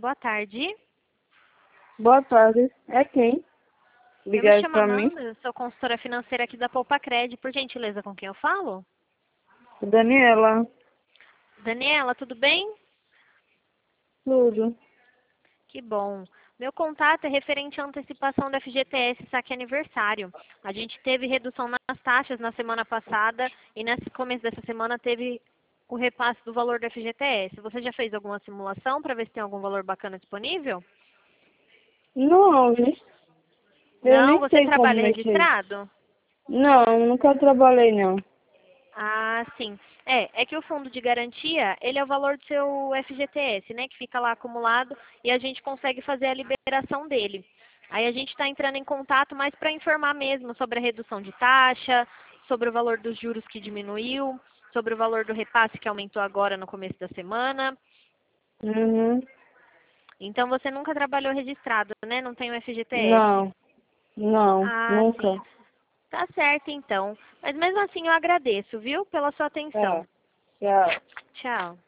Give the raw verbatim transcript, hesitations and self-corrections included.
boa tarde. Boa tarde. É quem? Eu me Ligaram chamo pra mim? Amanda, sou consultora financeira aqui da Poupacred. Por gentileza, com quem eu falo? Daniela. Daniela, tudo bem? Tudo. Que bom. Meu contato é referente à antecipação do F G T S Saque Aniversário. A gente teve redução nas taxas na semana passada e nesse começo dessa semana teve o repasse do valor do F G T S. Você já fez alguma simulação para ver se tem algum valor bacana disponível? Não, né? Eu Não? nem Você sei como trabalha mexer. registrado? Não, nunca trabalhei não. Ah, sim. É, é que o fundo de garantia, ele é o valor do seu F G T S, né? Que fica lá acumulado e a gente consegue fazer a liberação dele. Aí a gente está entrando em contato mais para informar mesmo sobre a redução de taxa, sobre o valor dos juros que diminuiu, sobre o valor do repasse que aumentou agora no começo da semana. Uhum. Então você nunca trabalhou registrado, né? Não tem o F G T S. Não, não, Ah, sim. nunca. Tá certo então. Mas mesmo assim eu agradeço, viu? Pela sua Tá, atenção. tchau. Tchau.